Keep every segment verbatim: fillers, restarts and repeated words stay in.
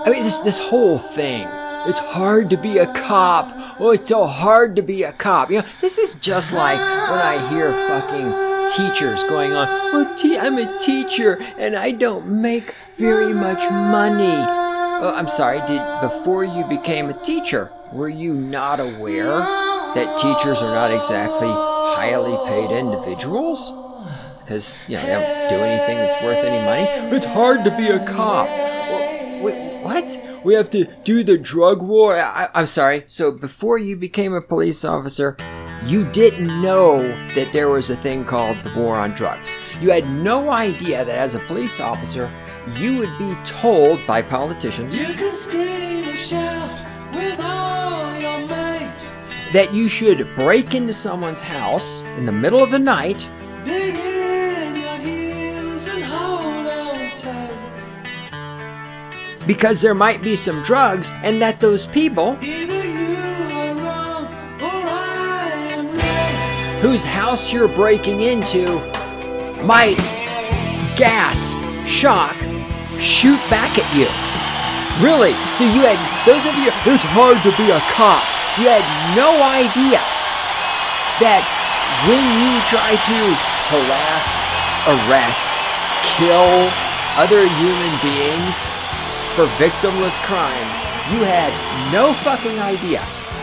I mean, this this whole thing. It's hard to be a cop. Oh, it's so hard to be a cop. You know, this is just like when I hear fucking teachers going on, oh, te- I'm a teacher and I don't make very much money. Oh, I'm sorry, did before you became a teacher, were you not aware that teachers are not exactly highly paid individuals? Because, you know, they don't do anything that's worth any money. It's hard to be a cop. Well, wait, what? We have to do the drug war? I, I'm sorry. So before you became a police officer, you didn't know that there was a thing called the war on drugs. You had no idea that as a police officer, you would be told by politicians you can scream and shout with all your might, that you should break into someone's house in the middle of the night, dig in your heels and hold on tight. Because there might be some drugs, and that those people Either you are wrong or I am right. whose house you're breaking into might gasp, shock, shoot back at you. Really? So you had, those of you, it's hard to be a cop. You had no idea that when you try to harass, arrest, kill other human beings for victimless crimes, you had no fucking idea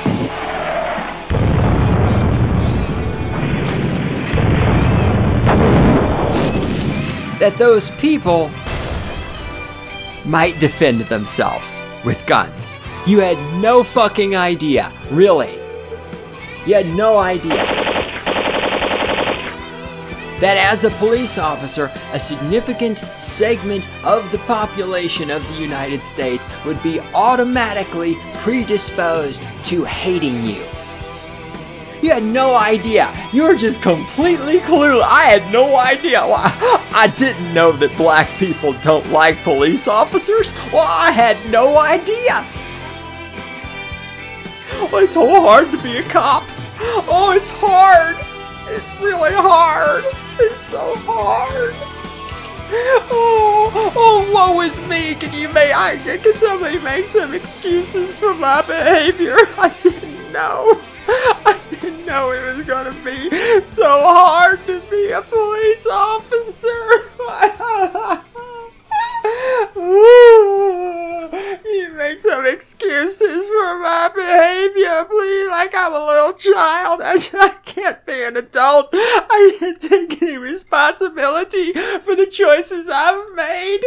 that those people might defend themselves with guns. You had no fucking idea, really. You had no idea that as a police officer, a significant segment of the population of the United States would be automatically predisposed to hating you. You had no idea. You were just completely clueless. I had no idea. Well, I didn't know that black people don't like police officers. Well, I had no idea. Oh, it's so hard to be a cop. Oh, it's hard. It's really hard. It's so hard. Oh, oh, woe is me. Can you make, I, can somebody make some excuses for my behavior? I didn't know. I didn't know it was going to be so hard to be a police officer. You make some excuses for my behavior, please. Like I'm a little child. I, I can't be an adult. I can't take any responsibility for the choices I've made.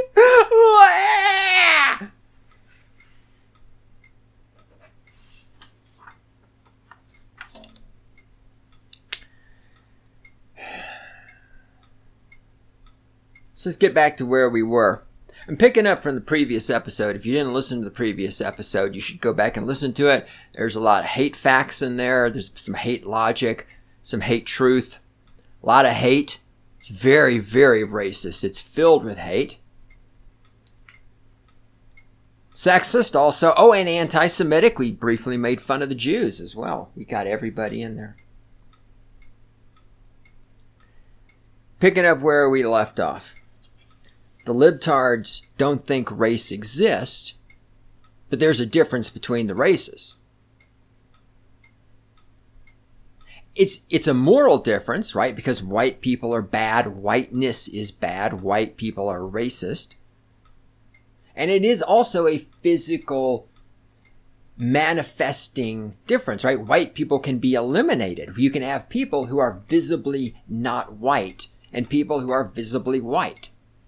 So let's get back to where we were. I'm picking up from the previous episode. If you didn't listen to the previous episode, you should go back and listen to it. There's a lot of hate facts in there. There's some hate logic, some hate truth, a lot of hate. It's very, very racist. It's filled with hate. Sexist also. Oh, and anti-Semitic. We briefly made fun of the Jews as well. We got everybody in there. Picking up where we left off. The libtards don't think race exists, but there's a difference between the races. It's it's a moral difference, right? Because white people are bad, whiteness is bad, white people are racist. And it is also a physical manifesting difference, right? White people can be eliminated. You can have people who are visibly not white and people who are visibly white.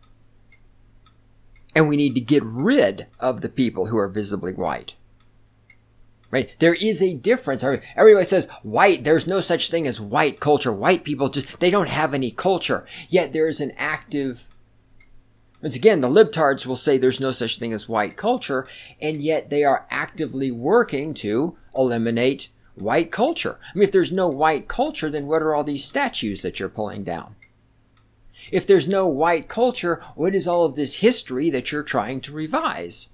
And we need to get rid of the people who are visibly white. Right? There is a difference. Everybody says white, there's no such thing as white culture. White people just, they don't have any culture. Yet there is an active, once again, the libtards will say there's no such thing as white culture, and yet they are actively working to eliminate white culture. I mean, if there's no white culture, then what are all these statues that you're pulling down? If there's no white culture, what is all of this history that you're trying to revise?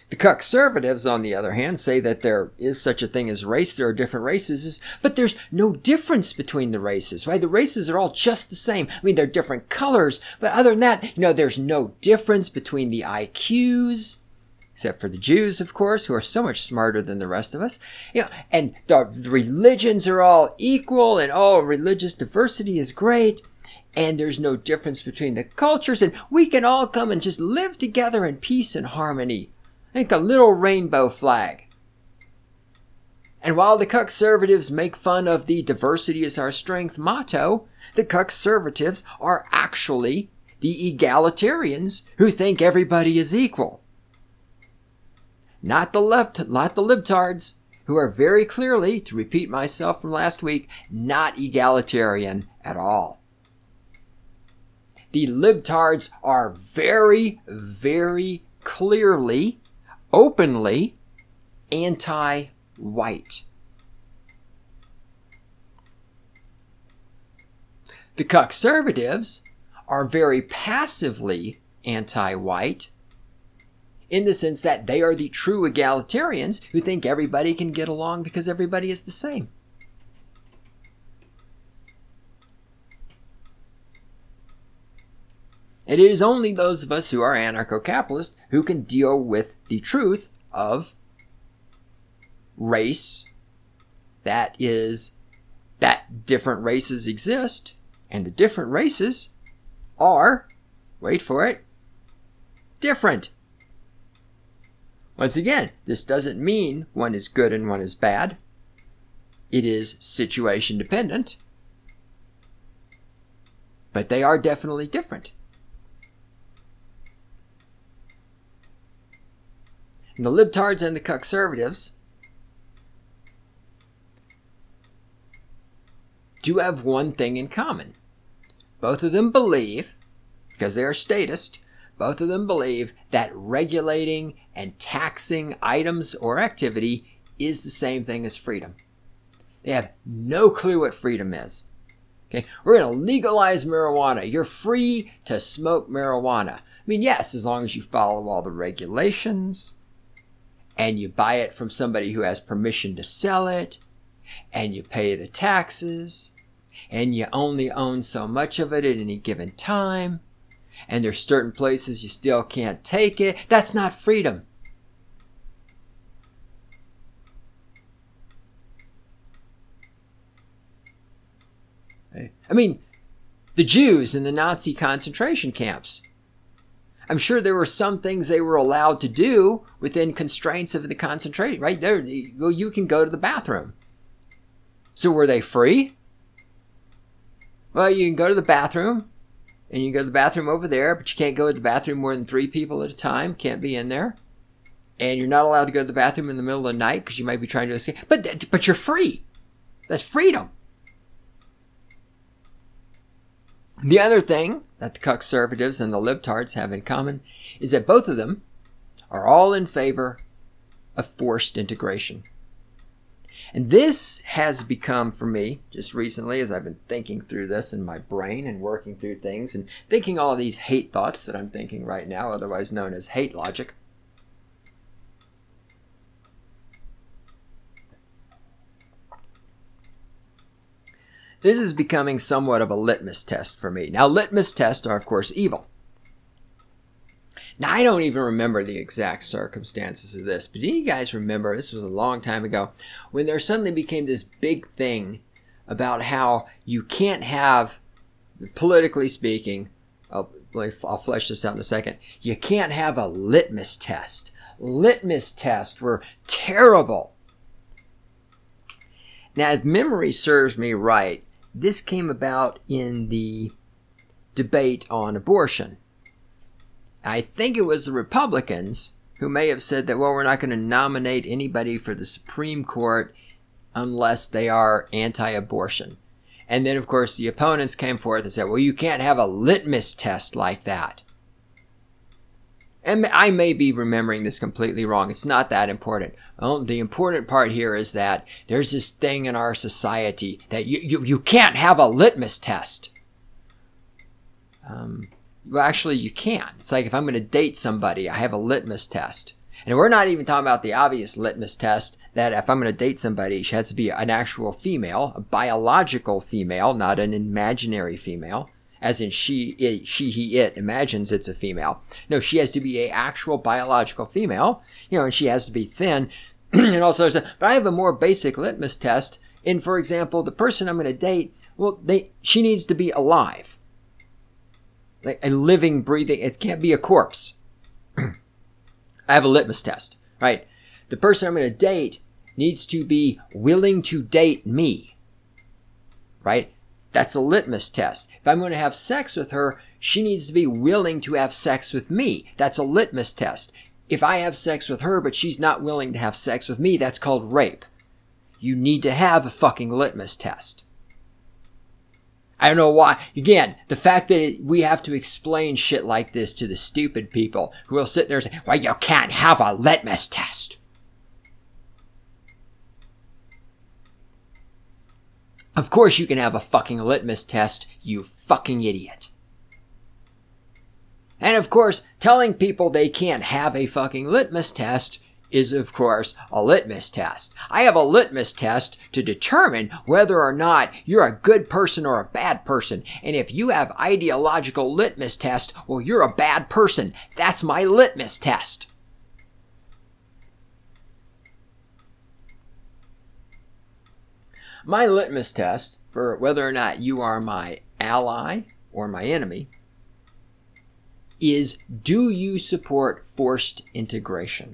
The conservatives, on the other hand, say that there is such a thing as race. There are different races, but there's no difference between the races, right? The races are all just the same. I mean, they're different colors, but other than that, you know, there's no difference between the I Qs, except for the Jews, of course, who are so much smarter than the rest of us. You know, and the religions are all equal, and oh, religious diversity is great. And there's no difference between the cultures, and we can all come and just live together in peace and harmony. Like a little rainbow flag. And while the conservatives make fun of the diversity is our strength motto, the conservatives are actually the egalitarians who think everybody is equal. Not the left, not the libtards, who are very clearly, to repeat myself from last week, not egalitarian at all. The libtards are very, very clearly, openly anti-white. The conservatives are very passively anti-white in the sense that they are the true egalitarians who think everybody can get along because everybody is the same. And it is only those of us who are anarcho-capitalist who can deal with the truth of race, that is, that different races exist, and the different races are, wait for it, different. Once again, this doesn't mean one is good and one is bad. It is situation dependent. But they are definitely different. And the libtards and the conservatives do have one thing in common. Both of them believe, because they are statist, both of them believe that regulating and taxing items or activity is the same thing as freedom. They have no clue what freedom is. Okay, we're going to legalize marijuana. You're free to smoke marijuana. I mean, yes, as long as you follow all the regulations, and you buy it from somebody who has permission to sell it, and you pay the taxes, and you only own so much of it at any given time, and there's certain places you still can't take it. That's not freedom. I mean, the Jews in the Nazi concentration camps, I'm sure there were some things they were allowed to do within constraints of the concentration, right? There, well, you can go to the bathroom. So were they free? Well, you can go to the bathroom, and you can go to the bathroom over there, but you can't go to the bathroom more than three people at a time, can't be in there. And you're not allowed to go to the bathroom in the middle of the night because you might be trying to escape. But, but you're free. That's freedom. The other thing that the conservatives and the libtards have in common is that both of them are all in favor of forced integration. And this has become, for me, just recently, as I've been thinking through this in my brain and working through things and thinking all of these hate thoughts that I'm thinking right now, otherwise known as hate logic. This is becoming somewhat of a litmus test for me. Now, litmus tests are, of course, evil. Now, I don't even remember the exact circumstances of this, but do you guys remember, this was a long time ago, when there suddenly became this big thing about how you can't have, politically speaking, I'll, I'll flesh this out in a second, you can't have a litmus test. Litmus tests were terrible. Now, if memory serves me right, this came about in the debate on abortion. I think it was the Republicans who may have said that, well, we're not going to nominate anybody for the Supreme Court unless they are anti-abortion. And then, of course, the opponents came forth and said, well, you can't have a litmus test like that. And I may be remembering this completely wrong. It's not that important. Well, the important part here is that there's this thing in our society that you, you, you can't have a litmus test. Um, well, actually, you can. It's like if I'm going to date somebody, I have a litmus test. And we're not even talking about the obvious litmus test that if I'm going to date somebody, she has to be an actual female, a biological female, not an imaginary female, as in she, it, she, he, it imagines it's a female. No, she has to be an actual biological female, you know, and she has to be thin and all sorts of stuff. But I have a more basic litmus test. In, for example, the person I'm going to date, well, they, she needs to be alive. Like a living, breathing, it can't be a corpse. I have a litmus test, right? The person I'm going to date needs to be willing to date me, right? That's a litmus test. If I'm going to have sex with her, she needs to be willing to have sex with me. That's a litmus test. If I have sex with her, but she's not willing to have sex with me, that's called rape. You need to have a fucking litmus test. I don't know why. Again, the fact that we have to explain shit like this to the stupid people who will sit there and say, well, you can't have a litmus test. Of course you can have a fucking litmus test, you fucking idiot. And of course, telling people they can't have a fucking litmus test is, of course, a litmus test. I have a litmus test to determine whether or not you're a good person or a bad person. And if you have ideological litmus test, well, you're a bad person. That's my litmus test. My litmus test for whether or not you are my ally or my enemy is, do you support forced integration?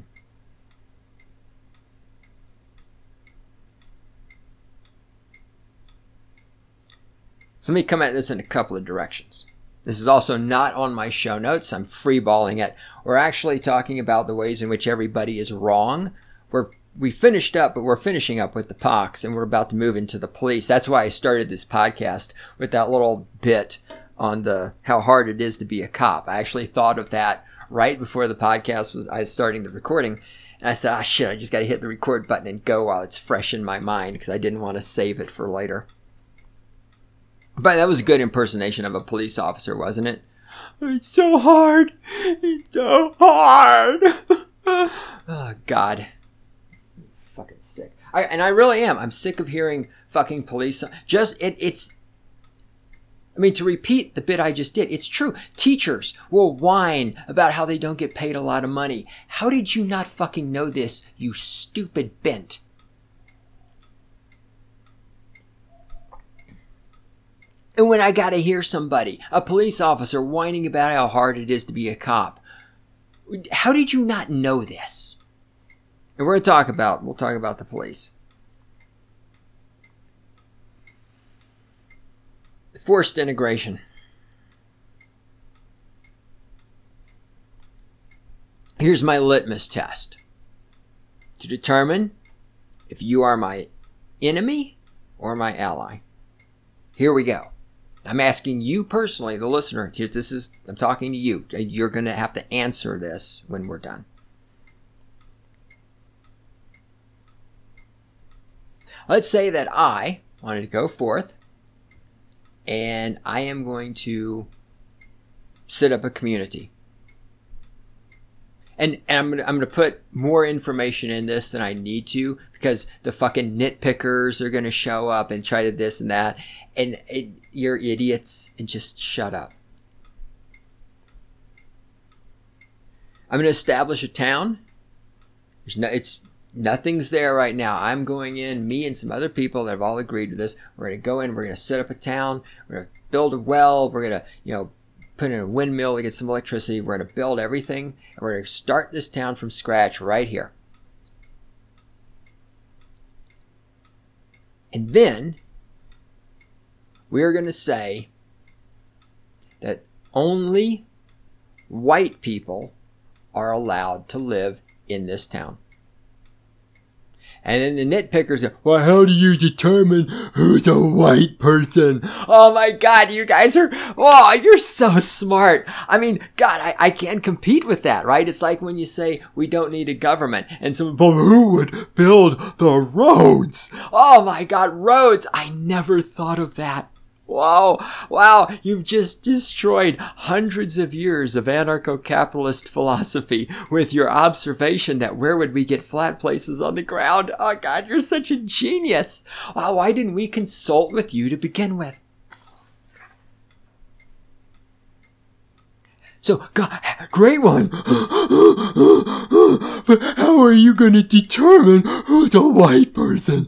So let me come at this in a couple of directions. This is also not on my show notes. I'm freeballing it. We're actually talking about the ways in which everybody is wrong. We're we finished up, but we're finishing up with the pox, and we're about to move into the police. That's why I started this podcast with that little bit on the how hard it is to be a cop. I actually thought of that right before the podcast was I was starting the recording, and I said, "Ah, shit! I just got to hit the record button and go while it's fresh in my mind because I didn't want to save it for later." But that was a good impersonation of a police officer, wasn't it? It's so hard. It's so hard. Oh, God. I'm fucking sick. I, and I really am. I'm sick of hearing fucking police. Just, it, it's, I mean, to repeat the bit I just did, it's true. Teachers will whine about how they don't get paid a lot of money. How did you not fucking know this, you stupid bent? And when I gotta hear somebody, a police officer, whining about how hard it is to be a cop, how did you not know this? And we're gonna talk about, we'll talk about the police. Forced integration. Here's my litmus test to determine if you are my enemy or my ally. Here we go. I'm asking you personally, the listener. Here, this is, I'm talking to you. You're going to have to answer this when we're done. Let's say that I wanted to go forth and I am going to set up a community. And, and I'm gonna I'm gonna put more information in this than I need to because the fucking nitpickers are gonna show up and try to this and that, and it, you're idiots and just shut up. I'm gonna establish a town. There's no, it's nothing's there right now. I'm going in. Me and some other people that have all agreed to this. We're gonna go in. We're gonna set up a town. We're gonna build a well. We're gonna you know. put in a windmill to get some electricity. We're going to build everything. And we're going to start this town from scratch right here. And then we're going to say that only white people are allowed to live in this town. And then the nitpickers go, well, how do you determine who's a white person? Oh my God, you guys are, oh, you're so smart. I mean, God, I, I can't compete with that, right? It's like when you say we don't need a government and someone, but who would build the roads? Oh my God, roads. I never thought of that. Wow, wow, you've just destroyed hundreds of years of anarcho-capitalist philosophy with your observation that where would we get flat places on the ground? Oh God, you're such a genius. Wow, why didn't we consult with you to begin with? So, God, great one. But how are you going to determine who's a white person?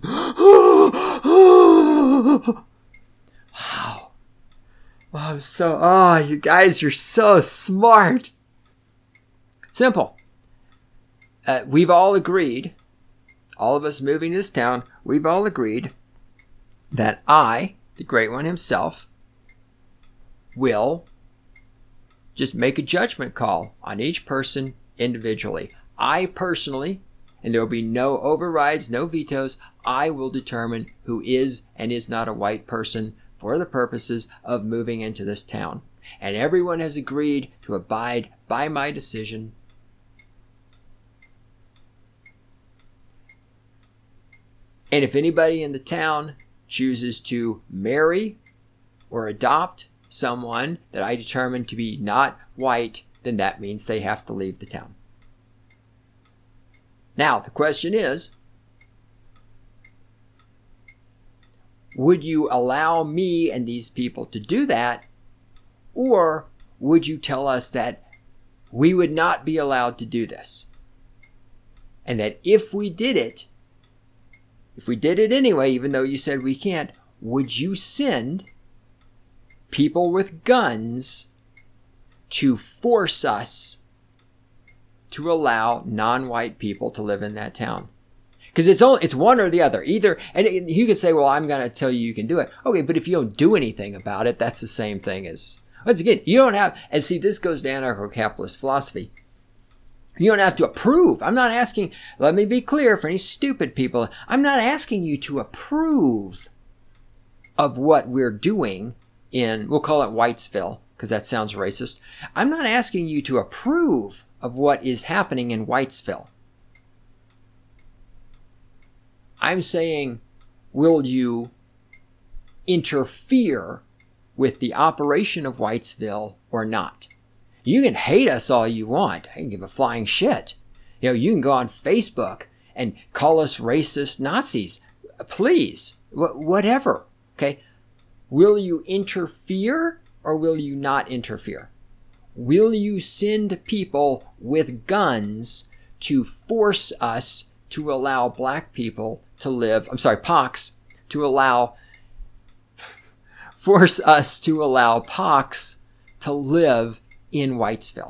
Wow. Wow, I'm so, oh, you guys, you're so smart. Simple. Uh, we've all agreed, all of us moving to this town, we've all agreed that I, the Great One himself, will just make a judgment call on each person individually. I personally, and there will be no overrides, no vetoes, I will determine who is and is not a white person for the purposes of moving into this town. And everyone has agreed to abide by my decision. And if anybody in the town chooses to marry or adopt someone that I determine to be not white, then that means they have to leave the town. Now, the question is, would you allow me and these people to do that? Or would you tell us that we would not be allowed to do this? And that if we did it, if we did it anyway, even though you said we can't, would you send people with guns to force us to allow non-white people to live in that town? Because it's only, it's one or the other. Either, and it, you could say, well, I'm going to tell you you can do it. Okay, but if you don't do anything about it, that's the same thing as, once again, you don't have, and see, this goes to anarcho-capitalist philosophy. You don't have to approve. I'm not asking, let me be clear for any stupid people, I'm not asking you to approve of what we're doing in, we'll call it Whitesville, because that sounds racist. I'm not asking you to approve of what is happening in Whitesville. I'm saying, will you interfere with the operation of Whitesville or not? You can hate us all you want. I can give a flying shit. You know, you can go on Facebook and call us racist Nazis. Please, wh- whatever. Okay. Will you interfere or will you not interfere? Will you send people with guns to force us to allow black people to live, I'm sorry, pox, to allow, force us to allow pox to live in Whitesville?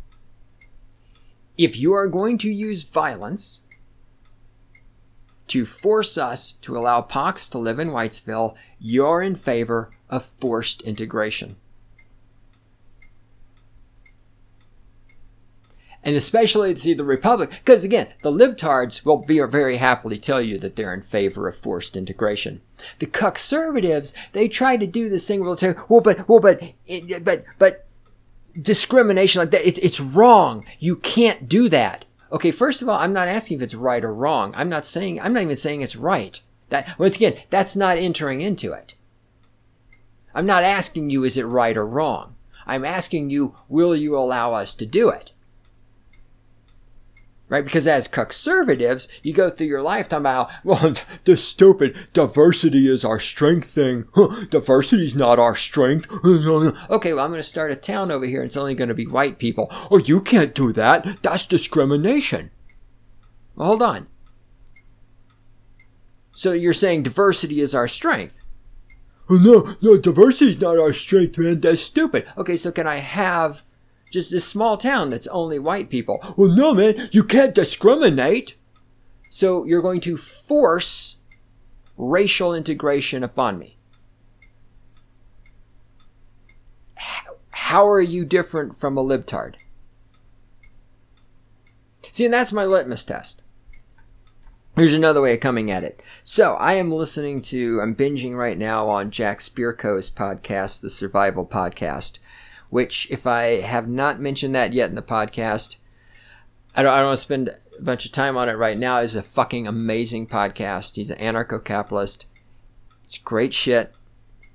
If you are going to use violence to force us to allow pox to live in Whitesville, you're in favor of forced integration. And especially, see, the Republic, because again, the libtards will be very happily tell you that they're in favor of forced integration. The conservatives, they try to do this thing where they'll say, well, but, well, but, it, but, but, discrimination like that, it, it's wrong. You can't do that. Okay, first of all, I'm not asking if it's right or wrong. I'm not saying, I'm not even saying it's right. That, once again, that's not entering into it. I'm not asking you, is it right or wrong? I'm asking you, will you allow us to do it? Right? Because as conservatives, you go through your life talking about, well, this stupid diversity is our strength thing. Huh, diversity's not our strength. Okay, well, I'm going to start a town over here and it's only going to be white people. Oh, you can't do that. That's discrimination. Well, hold on. So you're saying diversity is our strength? Oh, no, no, diversity's not our strength, man. That's stupid. Okay, so can I have just this small town that's only white people? Well, no, man, you can't discriminate. So you're going to force racial integration upon me. How are you different from a libtard? See, and that's my litmus test. Here's another way of coming at it. So I am listening to, I'm binging right now on Jack Spirko's podcast, the Survival Podcast, which, if I have not mentioned that yet in the podcast, I don't, I don't want to spend a bunch of time on it right now. It's a fucking amazing podcast. He's an anarcho-capitalist. It's great shit.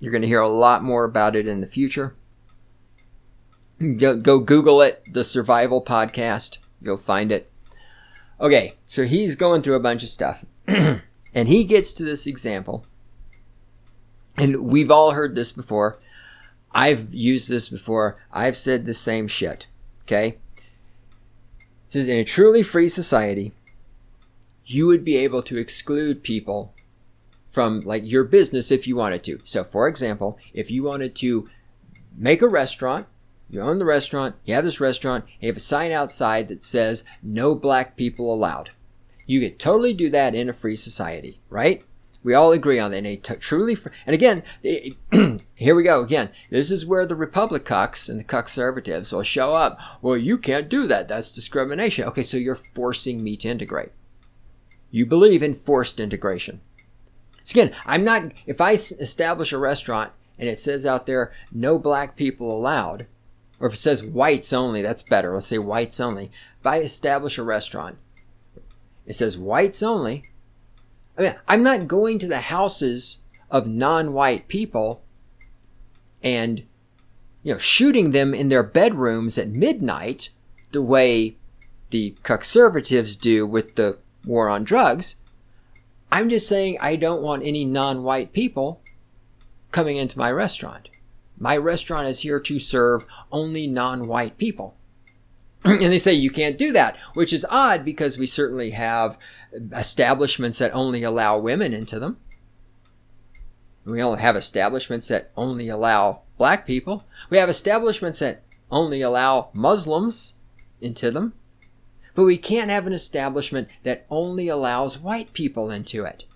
You're going to hear a lot more about it in the future. Go, go Google it, the Survival Podcast. You'll find it. Okay, so he's going through a bunch of stuff. And he gets to this example. And we've all heard this before. I've used this before. I've said the same shit. Okay? So in a truly free society, you would be able to exclude people from like your business if you wanted to. So for example, if you wanted to make a restaurant, you own the restaurant, you have this restaurant, you have a sign outside that says no black people allowed. You could totally do that in a free society, right? We all agree on that. In a t- truly free, and again, it, here we go again. This is where the Republic cucks and the cucks-servatives will show up. Well, you can't do that. That's discrimination. Okay, so you're forcing me to integrate. You believe in forced integration. So again, I'm not, if I establish a restaurant and it says out there, no black people allowed, or if it says whites only, that's better. Let's say whites only. If I establish a restaurant, it says whites only. I mean, I'm not going to the houses of non-white people and, you know, shooting them in their bedrooms at midnight the way the conservatives do with the war on drugs. I'm just saying I don't want any non-white people coming into my restaurant. My restaurant is here to serve only non-white people. And they say you can't do that, which is odd because we certainly have establishments that only allow women into them. We only have establishments that only allow black people. We have establishments that only allow Muslims into them. But we can't have an establishment that only allows white people into it.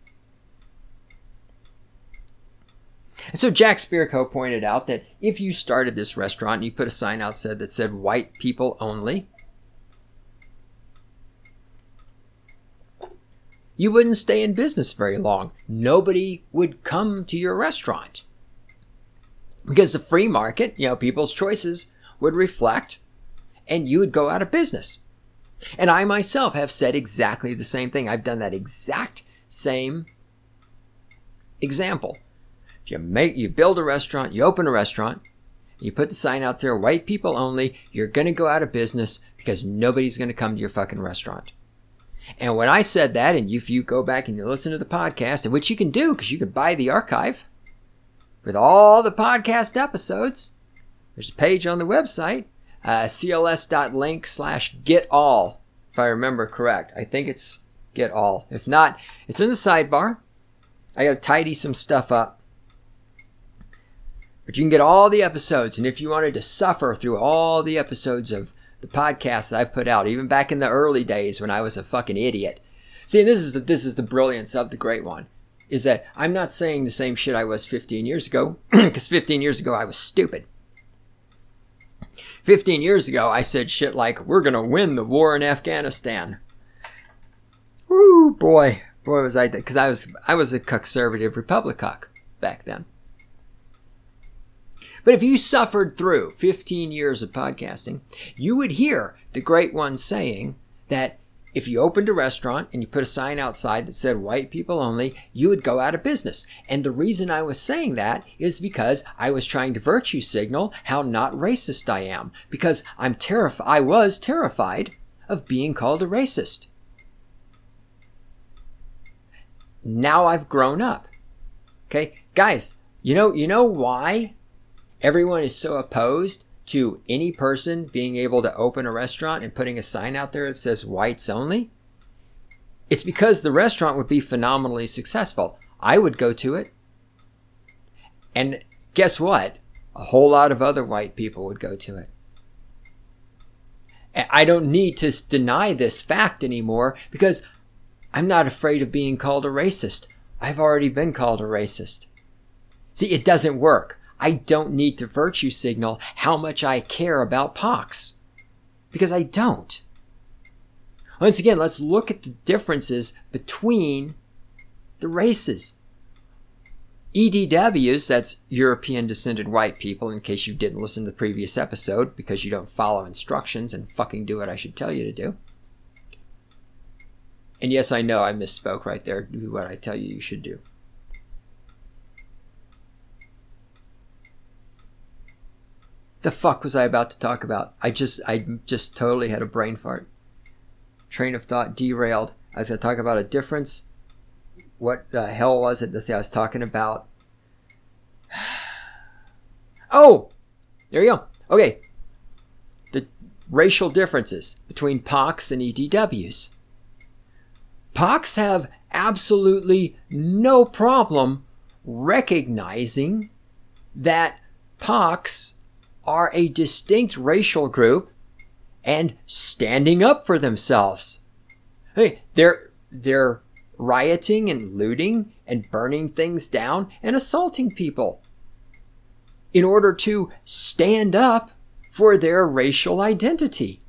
And so Jack Spirko pointed out that if you started this restaurant and you put a sign outside that said white people only, you wouldn't stay in business very long. Nobody would come to your restaurant. Because the free market, you know, people's choices would reflect and you would go out of business. And I myself have said exactly the same thing. I've done that exact same example. If you make, you build a restaurant, you open a restaurant, you put the sign out there, white people only, you're going to go out of business because nobody's going to come to your fucking restaurant. And when I said that, and if you go back and you listen to the podcast, and which you can do because you can buy the archive with all the podcast episodes, there's a page on the website, uh, cls.link slash get all, if I remember correct. I think it's get all. If not, it's in the sidebar. I got to tidy some stuff up. But you can get all the episodes, and if you wanted to suffer through all the episodes of the podcasts I've put out, even back in the early days when I was a fucking idiot. See, this is the, this is the brilliance of the Great One, is that I'm not saying the same shit I was fifteen years ago, because fifteen years ago I was stupid. fifteen years ago I said shit like, we're going to win the war in Afghanistan. Woo, boy. Boy was I, because I was, I was a conservative Republic cuck back then. But if you suffered through fifteen years of podcasting, you would hear the Great One saying that if you opened a restaurant and you put a sign outside that said white people only, you would go out of business. And the reason I was saying that is because I was trying to virtue signal how not racist I am. Because I'm terrified, I was terrified of being called a racist. Now I've grown up. Okay, guys, you know, you know why everyone is so opposed to any person being able to open a restaurant and putting a sign out there that says whites only? It's because the restaurant would be phenomenally successful. I would go to it. And guess what? A whole lot of other white people would go to it. I don't need to deny this fact anymore because I'm not afraid of being called a racist. I've already been called a racist. See, it doesn't work. I don't need to virtue signal how much I care about pox. Because I don't. Once again, let's look at the differences between the races. E D Ws, that's European descended white people, in case you didn't listen to the previous episode because you don't follow instructions and fucking do what I should tell you to do. And yes, I know I misspoke right there. Do what I tell you you should do. The fuck was I about to talk about? I just, I just totally had a brain fart. Train of thought derailed. I was going to talk about a difference. What the hell was it? Let's see, I was talking about. Oh! There you go. Okay. The racial differences between P O Cs and E D Ws. P O Cs have absolutely no problem recognizing that P O Cs are a distinct racial group and standing up for themselves. Hey, they're, they're rioting and looting and burning things down and assaulting people in order to stand up for their racial identity.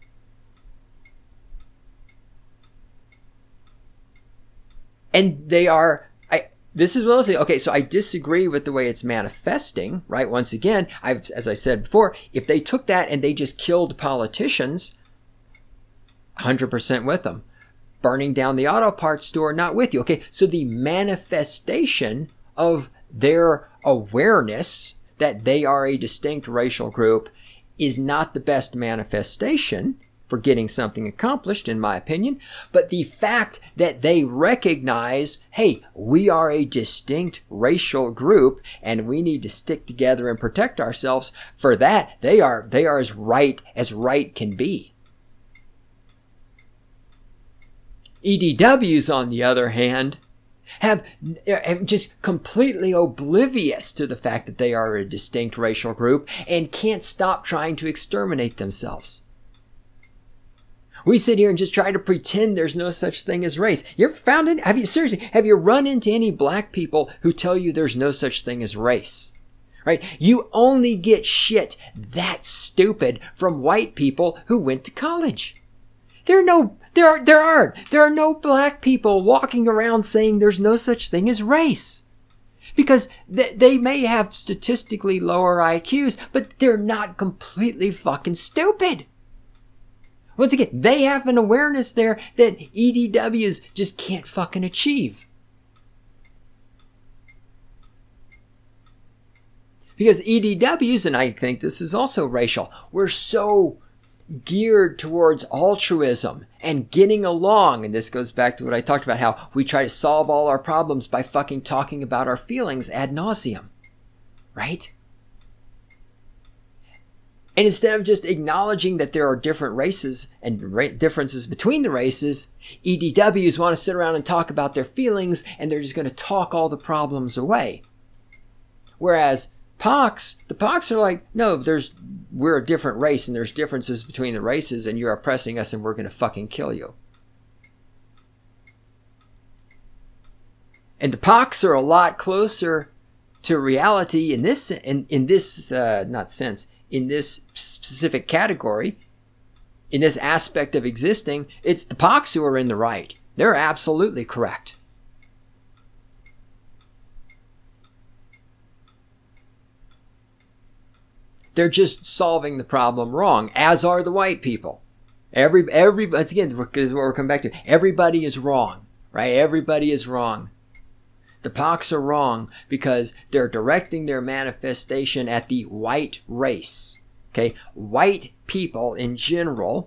And they are, I, this is what I'll say. Okay, so I disagree with the way it's manifesting, right? Once again, I've, as I said before, if they took that and they just killed politicians, one hundred percent with them. Burning down the auto parts store, not with you. Okay, so the manifestation of their awareness that they are a distinct racial group is not the best manifestation for getting something accomplished, in my opinion. But the fact that they recognize, hey, we are a distinct racial group and we need to stick together and protect ourselves, for that, they are, they are as right as right can be. E D Ws, on the other hand, have, have just completely oblivious to the fact that they are a distinct racial group and can't stop trying to exterminate themselves. We sit here and just try to pretend there's no such thing as race. You ever found it? Have you, seriously, have you run into any black people who tell you there's no such thing as race? Right? You only get shit that stupid from white people who went to college. There are no, there are, there are, there are no black people walking around saying there's no such thing as race. Because th- they may have statistically lower I Qs, but they're not completely fucking stupid. Once again, they have an awareness there that E D Ws just can't fucking achieve. Because E D Ws, and I think this is also racial, we're so geared towards altruism and getting along. And this goes back to what I talked about, how we try to solve all our problems by fucking talking about our feelings ad nauseum. Right? And instead of just acknowledging that there are different races and ra- differences between the races, E D Ws want to sit around and talk about their feelings, and they're just going to talk all the problems away. Whereas P O Cs, the P O Cs are like, no, there's, we're a different race and there's differences between the races and you're oppressing us and we're going to fucking kill you. And the P O Cs are a lot closer to reality in this, in, in this, uh, not sense, in this specific category, in this aspect of existing. It's the P O Cs who are in the right. They're absolutely correct. They're just solving the problem wrong, as are the white people. Every, every, once again, this is what we're coming back to. Everybody is wrong, right? Everybody is wrong. The P O Cs are wrong because they're directing their manifestation at the white race. Okay? White people in general.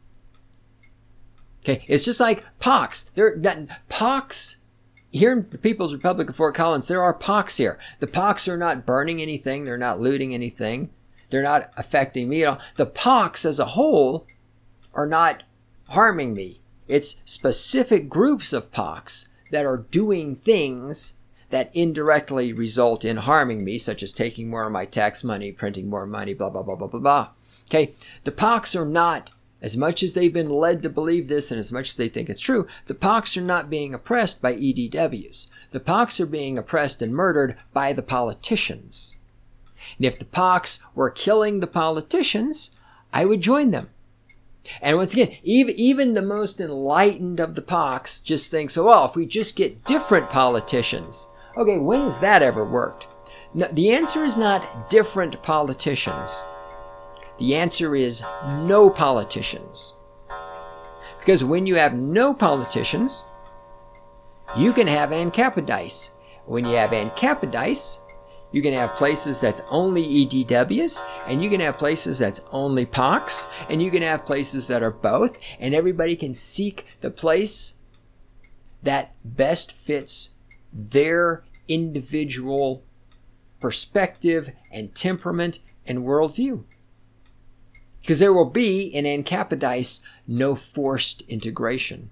Okay? It's just like P O Cs. They're, that, P O Cs, here in the People's Republic of Fort Collins, there are P O Cs here. The P O Cs are not burning anything. They're not looting anything. They're not affecting me at all. The P O Cs as a whole are not harming me. It's specific groups of P O Cs that are doing things that indirectly result in harming me, such as taking more of my tax money, printing more money, blah, blah, blah, blah, blah, blah. Okay? The P O Cs are not, as much as they've been led to believe this and as much as they think it's true, the P O Cs are not being oppressed by E D Ws. The P O Cs are being oppressed and murdered by the politicians. And if the P O Cs were killing the politicians, I would join them. And once again, even, even the most enlightened of the P O Cs just thinks, oh, well, if we just get different politicians. Okay, when has that ever worked? No, the answer is not different politicians. The answer is no politicians. Because when you have no politicians, you can have Ann Capodice. When you have Ann Capodice, You can have places that's only E D Ws, and you can have places that's only P O Cs, and you can have places that are both, and everybody can seek the place that best fits their individual perspective and temperament and worldview. Because there will be, in Ancapidice, no forced integration.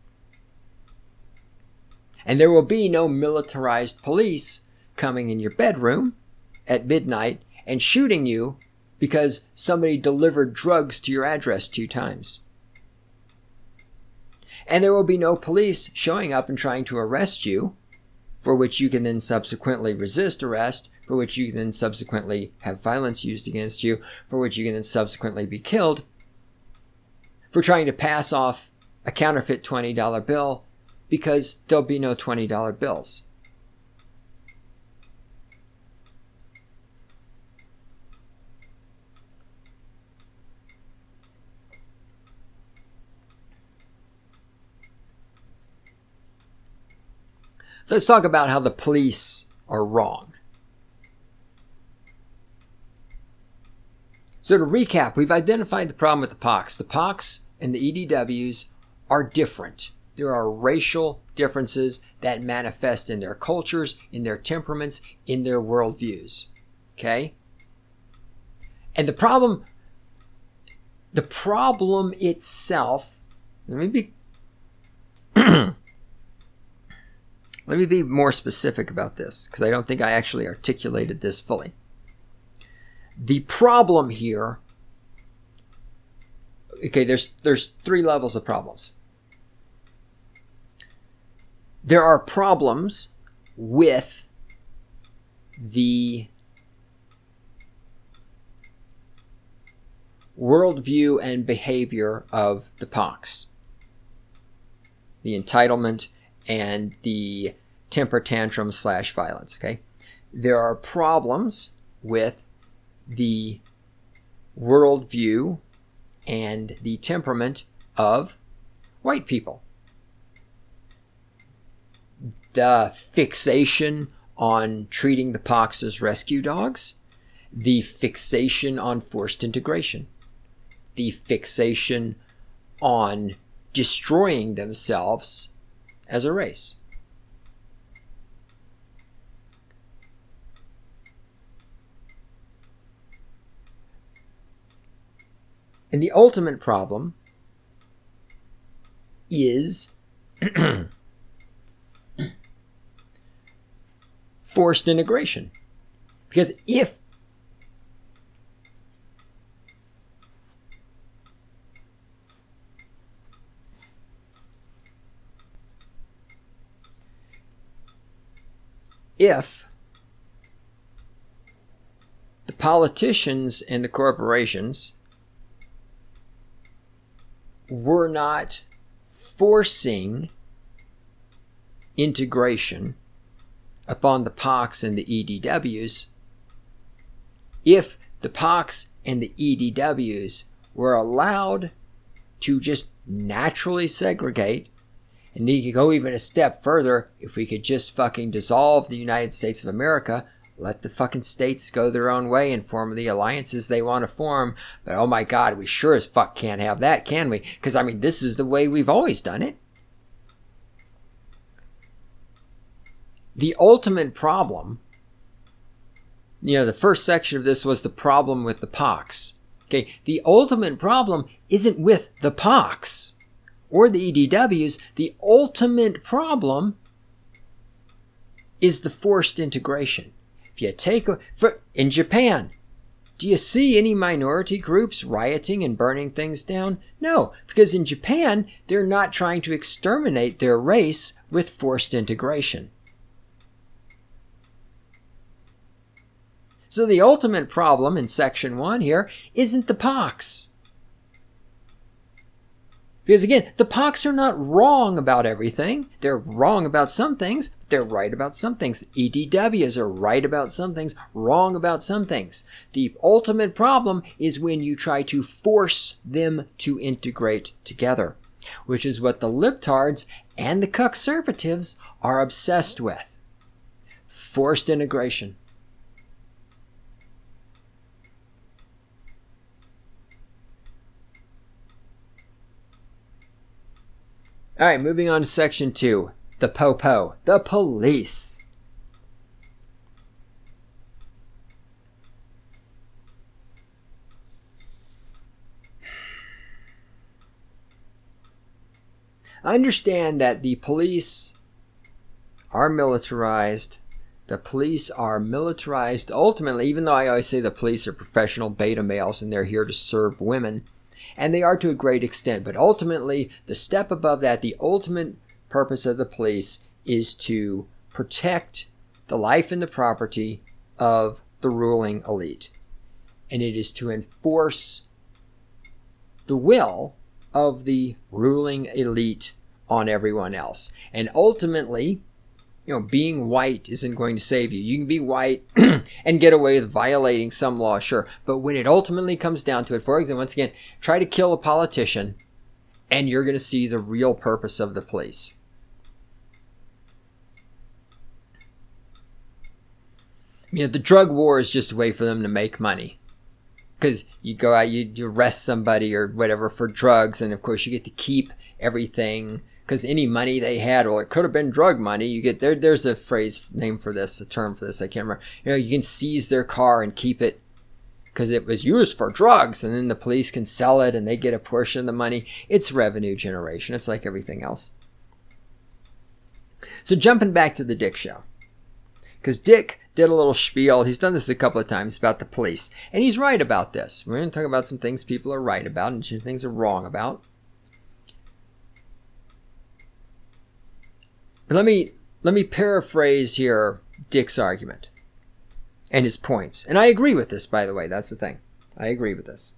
And there will be no militarized police coming in your bedroom at midnight and shooting you because somebody delivered drugs to your address two times. And there will be no police showing up and trying to arrest you, for which you can then subsequently resist arrest, for which you can then subsequently have violence used against you, for which you can then subsequently be killed, for trying to pass off a counterfeit twenty dollar bill, because there'll be no twenty dollar bills. So let's talk about how the police are wrong. So to recap, we've identified the problem with the P O Cs. The P O Cs and the E D Ws are different. There are racial differences that manifest in their cultures, in their temperaments, in their worldviews. Okay? And the problem, the problem itself, let me be Let me be more specific about this, because I don't think I actually articulated this fully. The problem here, okay, there's there's three levels of problems. There are problems with the worldview and behavior of the P O Cs. The entitlement and the temper tantrum slash violence, okay? There are problems with the worldview and the temperament of white people. The fixation on treating the P O Cs as rescue dogs, the fixation on forced integration, the fixation on destroying themselves as a race. And the ultimate problem is forced integration. Because if if the politicians and the corporations were not forcing integration upon the P O Cs and the E D Ws, if the P O Cs and the E D Ws were allowed to just naturally segregate, and you could go even a step further, if we could just fucking dissolve the United States of America, let the fucking states go their own way and form the alliances they want to form. But oh my God, we sure as fuck can't have that, can we? Because I mean, this is the way we've always done it. The ultimate problem, you know, the first section of this was the problem with the P O Cs. Okay, the ultimate problem isn't with the P O Cs or the E D Ws. The ultimate problem is the forced integration. If you take a, for, in Japan, do you see any minority groups rioting and burning things down? No, because in Japan, they're not trying to exterminate their race with forced integration. So the ultimate problem in section one here isn't the P O Cs. Because again, the P O Cs are not wrong about everything. They're wrong about some things. They're right about some things. E D Ws are right about some things, wrong about some things. The ultimate problem is when you try to force them to integrate together, which is what the libtards and the conservatives are obsessed with. Forced integration. All right, moving on to section two. The popo, the police. I understand that the police are militarized. The police are militarized ultimately, even though I always say the police are professional beta males and they're here to serve women. And they are to a great extent. But ultimately, the step above that, the ultimate purpose of the police is to protect the life and the property of the ruling elite. And it is to enforce the will of the ruling elite on everyone else. And ultimately, you know, being white isn't going to save you. You can be white and get away with violating some law, sure. But when it ultimately comes down to it, for example, once again, try to kill a politician and you're going to see the real purpose of the police. You know, the drug war is just a way for them to make money. Because you go out, you, you arrest somebody or whatever for drugs, and of course you get to keep everything. Because any money they had, well, it could have been drug money. You get there. There's a phrase name for this, a term for this. I can't remember. You know, you can seize their car and keep it because it was used for drugs, and then the police can sell it and they get a portion of the money. It's revenue generation. It's like everything else. So jumping back to the Dick show, because Dick did a little spiel. He's done this a couple of times about the police, and he's right about this. We're going to talk about some things people are right about and some things are wrong about. Let me let me paraphrase here Dick's argument and his points. And I agree with this, by the way. That's the thing. I agree with this.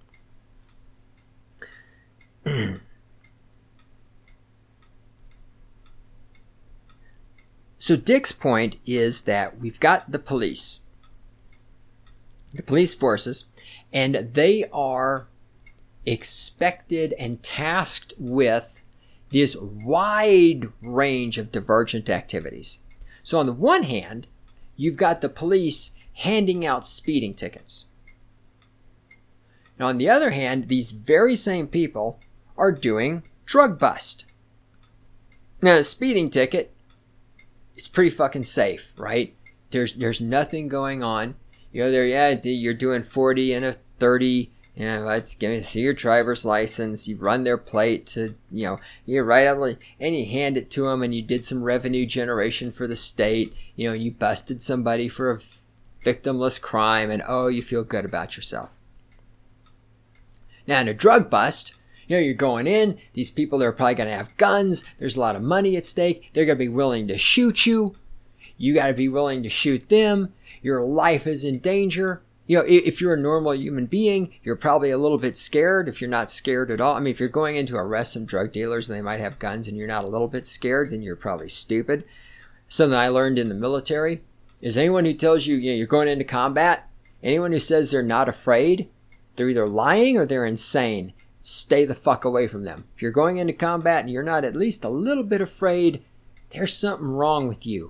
So Dick's point is that we've got the police, the police forces, and they are expected and tasked with this wide range of divergent activities. So on the one hand, you've got the police handing out speeding tickets. Now on the other hand, these very same people are doing drug bust. Now a speeding ticket, it's pretty fucking safe, right? There's there's nothing going on. You know, there, yeah, you're doing forty and a thirty. You know, let's give me see your driver's license. You run their plate to, you know, you write out and you hand it to them, and you did some revenue generation for the state. You know, you busted somebody for a victimless crime, and oh, you feel good about yourself. Now, in a drug bust, you know, you're going in. These people are probably going to have guns. There's a lot of money at stake. They're going to be willing to shoot you. You got to be willing to shoot them. Your life is in danger. You know, if you're a normal human being, you're probably a little bit scared if you're not scared at all. I mean, if you're going in to arrest some drug dealers and they might have guns and you're not a little bit scared, then you're probably stupid. Something I learned in the military is anyone who tells you, you know, you're going into combat, anyone who says they're not afraid, they're either lying or they're insane. Stay the fuck away from them. If you're going into combat and you're not at least a little bit afraid, there's something wrong with you.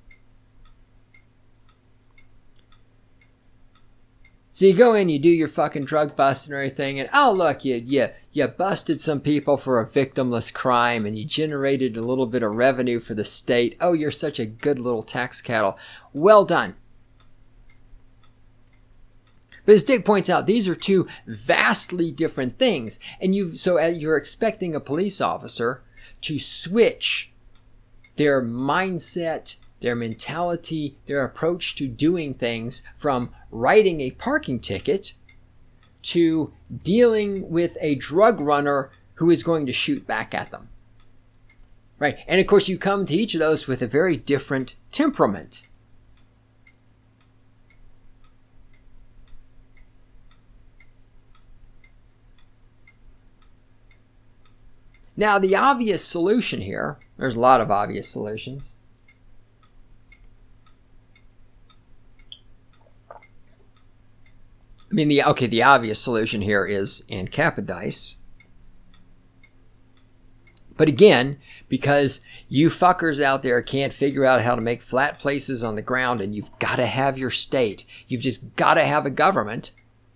So you go in, you do your fucking drug busting and everything, and oh look, you, you, you busted some people for a victimless crime, and you generated a little bit of revenue for the state. Oh, you're such a good little tax cattle. Well done. But as Dick points out, these are two vastly different things, and you so you're expecting a police officer to switch their mindset, their mentality, their approach to doing things from writing a parking ticket to dealing with a drug runner who is going to shoot back at them. Right? And of course, you come to each of those with a very different temperament. Now, the obvious solution here, there's a lot of obvious solutions. I mean, the okay, the obvious solution here is Ancapidice. But again, because you fuckers out there can't figure out how to make flat places on the ground, and you've got to have your state. You've just got to have a government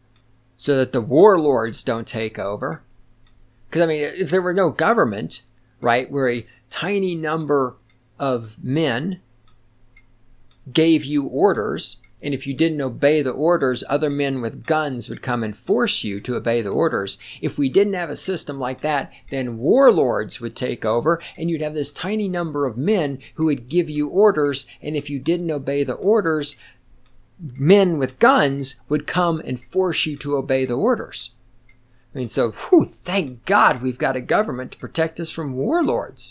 so that the warlords don't take over. Because, I mean, if there were no government, right? Where a tiny number of men gave you orders, and if you didn't obey the orders, other men with guns would come and force you to obey the orders. If we didn't have a system like that, then warlords would take over, and you'd have this tiny number of men who would give you orders, and if you didn't obey the orders, men with guns would come and force you to obey the orders. I mean, so, whew, thank God we've got a government to protect us from warlords.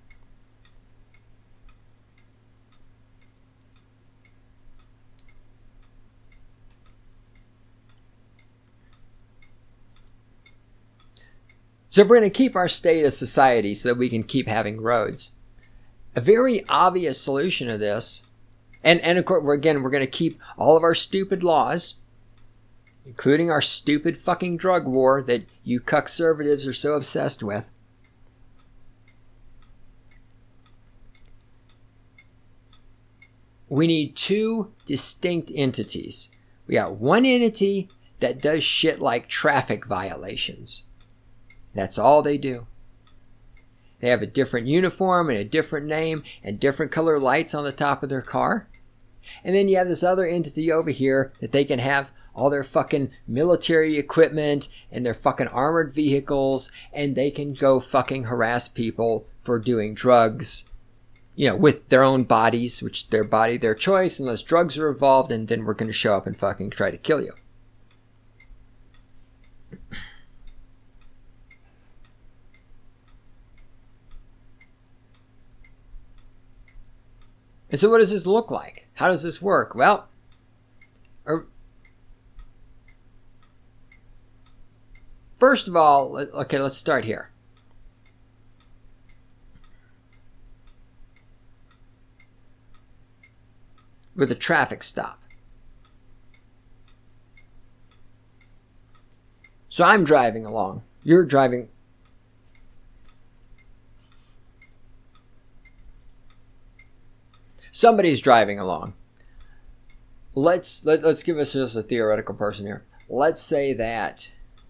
So if we're going to keep our state of society so that we can keep having roads, a very obvious solution to this, and, and of course, we're, again, we're going to keep all of our stupid laws, including our stupid fucking drug war that you conservatives are so obsessed with. We need two distinct entities. We got one entity that does shit like traffic violations. That's all they do. They have a different uniform and a different name and different color lights on the top of their car. And then you have this other entity over here that they can have all their fucking military equipment and their fucking armored vehicles, and they can go fucking harass people for doing drugs, you know, with their own bodies, which their body, their choice, unless drugs are involved, and then we're going to show up and fucking try to kill you. And so what does this look like? How does this work? Well, or, first of all, okay, let's start here. With a traffic stop. So I'm driving along. You're driving. Somebody's driving along. Let's let, let's give us just a theoretical person here. Let's say that.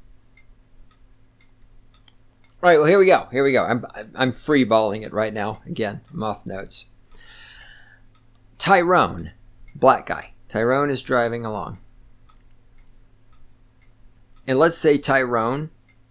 Right. Well, here we go. Here we go. I'm I'm freeballing it right now. Again, I'm off notes. Tyrone, black guy. Tyrone is driving along. And let's say Tyrone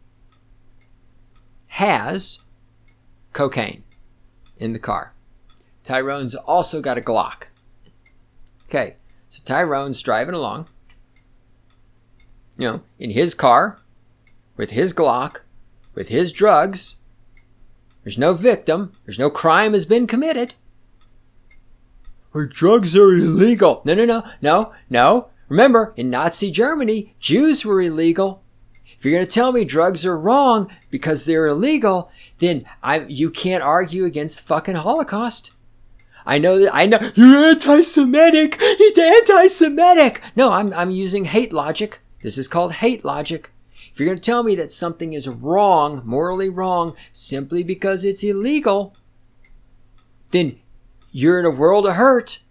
has cocaine in the car. Tyrone's also got a Glock. Okay, so Tyrone's driving along, you know, in his car, with his Glock, with his drugs. There's no victim. There's no crime has been committed. Our drugs are illegal. No, no, no, no, no. Remember, in Nazi Germany, Jews were illegal. If you're going to tell me drugs are wrong because they're illegal, then I you can't argue against the fucking Holocaust. I know that, I know, you're anti-Semitic. He's anti-Semitic. No, I'm, I'm using hate logic. This is called hate logic. If you're going to tell me that something is wrong, morally wrong, simply because it's illegal, then you're in a world of hurt.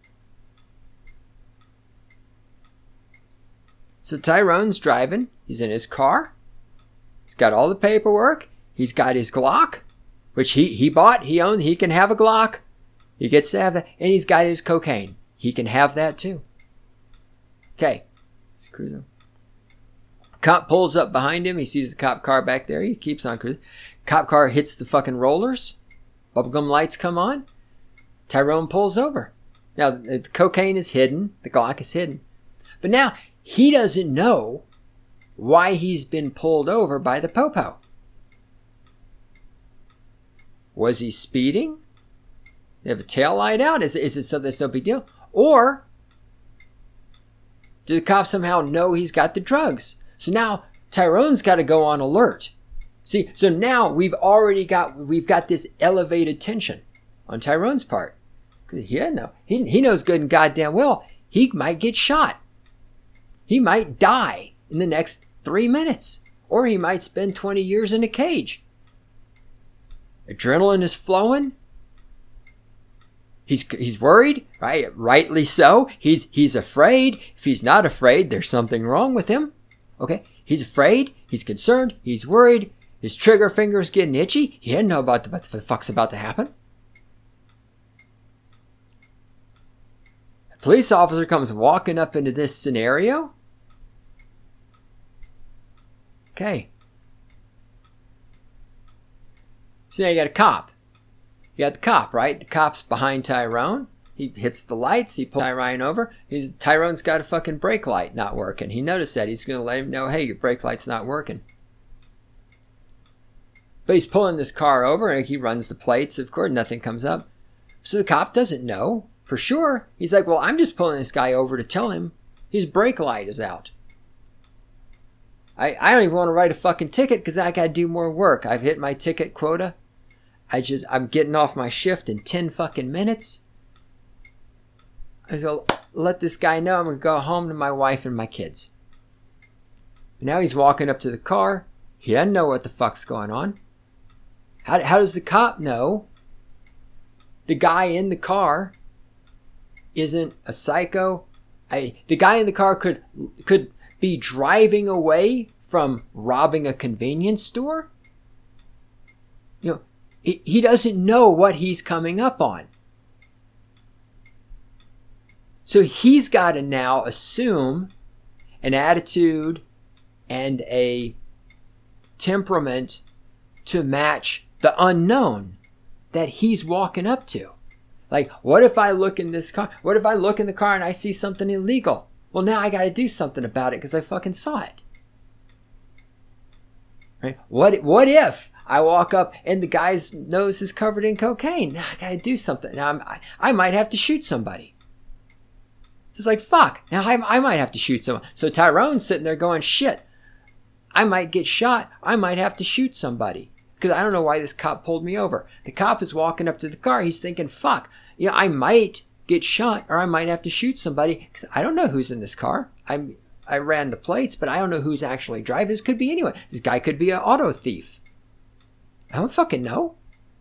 So Tyrone's driving. He's in his car. He's got all the paperwork. He's got his Glock, which he, he bought, he owned. He can have a Glock. He gets to have that. And he's got his cocaine. He can have that too. Okay. He's cruising. Cop pulls up behind him. He sees the cop car back there. He keeps on cruising. Cop car hits the fucking rollers. Bubblegum lights come on. Tyrone pulls over. Now, the cocaine is hidden. The Glock is hidden. But now, he doesn't know why he's been pulled over by the popo. Was he speeding? They have a tail light out? Is, is it so that's no big deal? Or did the cop somehow know he's got the drugs? So now Tyrone's got to go on alert. See, so now we've already got, we've got this elevated tension on Tyrone's part. Because he, no, he, he knows good and goddamn well he might get shot. He might die in the next three minutes. Or he might spend twenty years in a cage. Adrenaline is flowing. He's he's worried, right? Rightly so. He's he's afraid. If he's not afraid, there's something wrong with him. Okay? He's afraid. He's concerned. He's worried. His trigger finger's getting itchy. He didn't know about the, what the fuck's about to happen. A police officer comes walking up into this scenario. Okay. So now you got a cop. You got the cop, right? The cop's behind Tyrone. He hits the lights. He pulls Tyrone over. He's, Tyrone's got a fucking brake light not working. He noticed that. He's going to let him know, hey, your brake light's not working. But he's pulling this car over and he runs the plates. Of course, nothing comes up. So the cop doesn't know for sure. He's like, well, I'm just pulling this guy over to tell him his brake light is out. I, I don't even want to write a fucking ticket because I got to do more work. I've hit my ticket quota. I just, I'm getting off my shift in ten fucking minutes. I was going to let this guy know I'm going to go home to my wife and my kids. But now he's walking up to the car. He doesn't know what the fuck's going on. How, how does the cop know the guy in the car isn't a psycho? I, the guy in the car could could be driving away from robbing a convenience store. You know, he, he doesn't know what he's coming up on. So he's got to now assume an attitude and a temperament to match the unknown that he's walking up to. Like, what if I look in this car? What if I look in the car and I see something illegal? Well, now I got to do something about it because I fucking saw it. Right? What, what if I walk up and the guy's nose is covered in cocaine? Now I got to do something. Now I'm, I, I might have to shoot somebody. So it's like, fuck. Now I, I might have to shoot someone. So Tyrone's sitting there going, shit. I might get shot. I might have to shoot somebody. Because I don't know why this cop pulled me over. The cop is walking up to the car. He's thinking, fuck, you know, I might get shot or I might have to shoot somebody because I don't know who's in this car. I I ran the plates, but I don't know who's actually driving. This could be anyone. This guy could be an auto thief. I don't fucking know.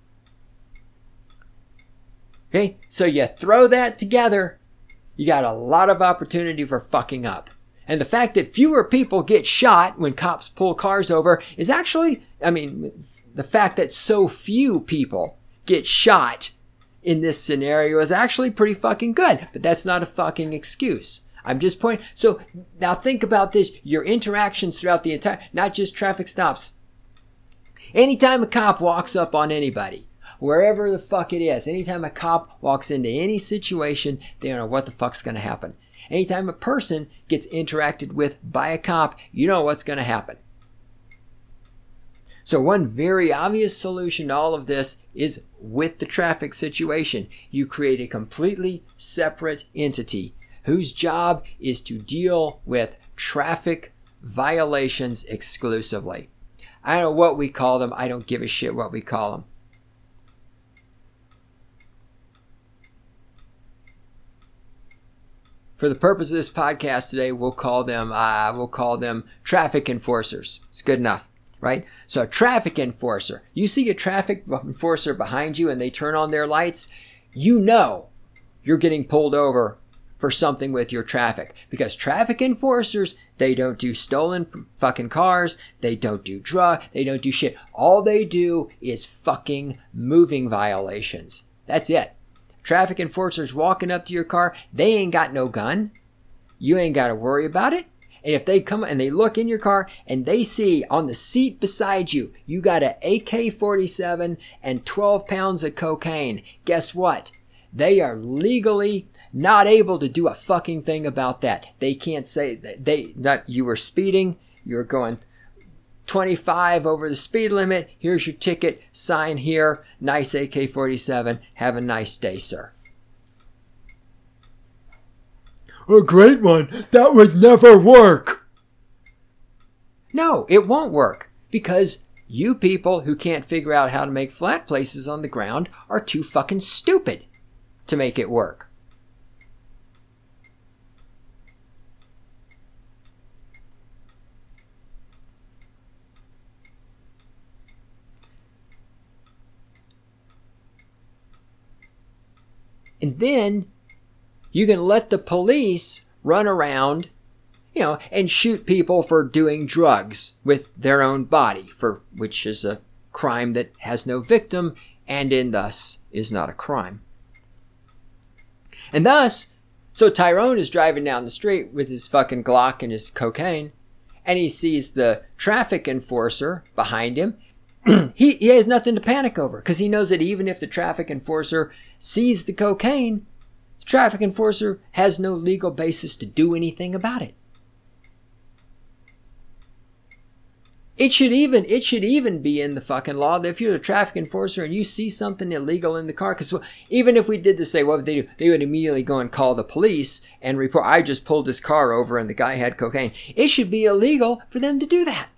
Okay, so you throw that together, you got a lot of opportunity for fucking up. And the fact that fewer people get shot when cops pull cars over is actually, I mean, the fact that so few people get shot in this scenario is actually pretty fucking good. But that's not a fucking excuse. I'm just pointing. So now think about this. Your interactions throughout the entire, not just traffic stops. Anytime a cop walks up on anybody, wherever the fuck it is, anytime a cop walks into any situation, they don't know what the fuck's going to happen. Anytime a person gets interacted with by a cop, you know what's going to happen. So one very obvious solution to all of this is with the traffic situation. You create a completely separate entity whose job is to deal with traffic violations exclusively. I don't know what we call them. I don't give a shit what we call them. For the purpose of this podcast today, we'll call them uh, we'll call them traffic enforcers. It's good enough, right? So a traffic enforcer. You see a traffic enforcer behind you and they turn on their lights, you know you're getting pulled over for something with your traffic. Because traffic enforcers, they don't do stolen fucking cars. They don't do drug. They don't do shit. All they do is fucking moving violations. That's it. Traffic enforcers walking up to your car, they ain't got no gun. You ain't got to worry about it. And if they come and they look in your car and they see on the seat beside you, you got an A K forty-seven and twelve pounds of cocaine, guess what? They are legally not able to do a fucking thing about that. They can't say that they that you were speeding, you were going twenty-five over the speed limit. Here's your ticket. Sign here. Nice A K forty-seven. Have a nice day, sir. A great one. That would never work. No, it won't work because you people who can't figure out how to make flat places on the ground are too fucking stupid to make it work. And then you can let the police run around you know, and shoot people for doing drugs with their own body, for which is a crime that has no victim and in thus is not a crime. And thus, so Tyrone is driving down the street with his fucking Glock and his cocaine, and he sees the traffic enforcer behind him. he, he has nothing to panic over, because he knows that even if the traffic enforcer sees the cocaine, the traffic enforcer has no legal basis to do anything about it. It should even it should even be in the fucking law that if you're a traffic enforcer and you see something illegal in the car, because even if we did this, say, what would they do? They would immediately go and call the police and report, I just pulled this car over and the guy had cocaine. It should be illegal for them to do that.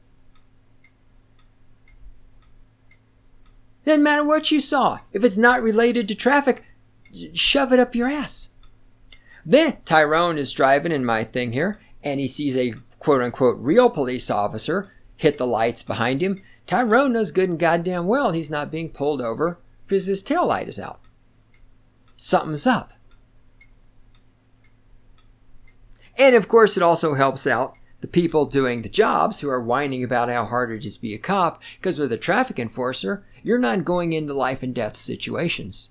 Doesn't matter what you saw. If it's not related to traffic, shove it up your ass. Then Tyrone is driving in my thing here, and he sees a quote-unquote real police officer hit the lights behind him. Tyrone knows good and goddamn well he's not being pulled over because his tail light is out. Something's up. And of course it also helps out the people doing the jobs who are whining about how hard it is to be a cop, because with a traffic enforcer, you're not going into life and death situations.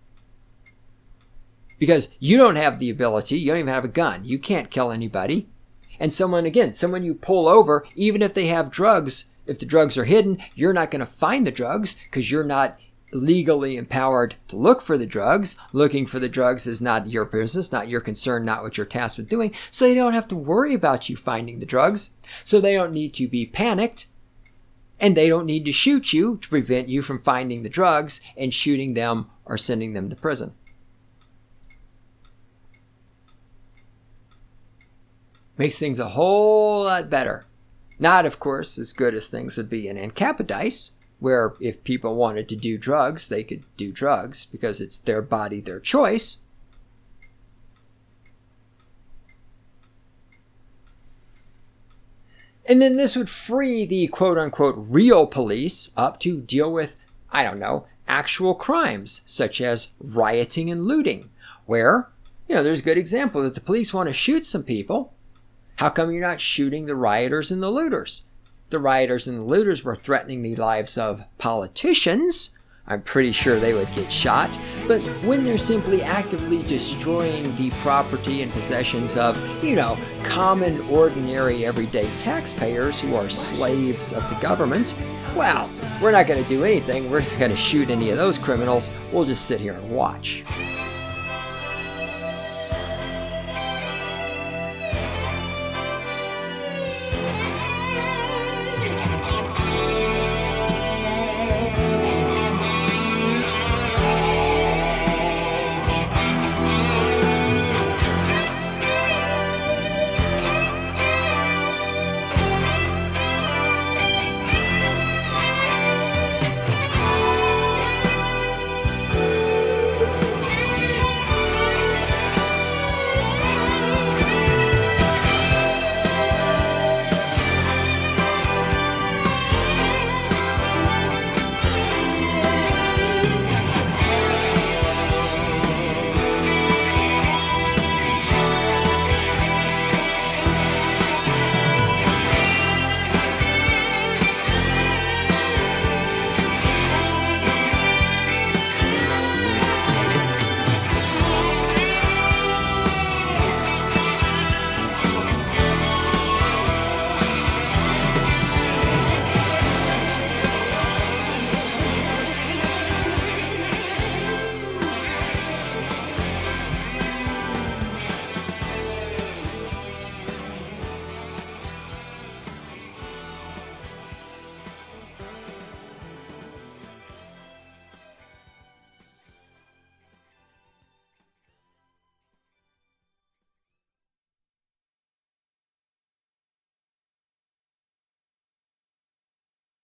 Because you don't have the ability, you don't even have a gun, you can't kill anybody. And someone, again, someone you pull over, even if they have drugs, if the drugs are hidden, you're not going to find the drugs because you're not legally empowered to look for the drugs. Looking for the drugs is not your business, not your concern, not what you're tasked with doing. So they don't have to worry about you finding the drugs. So they don't need to be panicked. And they don't need to shoot you to prevent you from finding the drugs and shooting them or sending them to prison. Makes things a whole lot better. Not, of course, as good as things would be in Ancapodice, where if people wanted to do drugs, they could do drugs because it's their body, their choice. And then this would free the quote-unquote real police up to deal with, I don't know, actual crimes, such as rioting and looting, where, you know, there's a good example that the police want to shoot some people. How come you're not shooting the rioters and the looters? The rioters and the looters were threatening the lives of politicians. I'm pretty sure they would get shot. But when they're simply actively destroying the property and possessions of, you know, common, ordinary, everyday taxpayers who are slaves of the government, well, we're not going to do anything. We're not going to shoot any of those criminals. We'll just sit here and watch.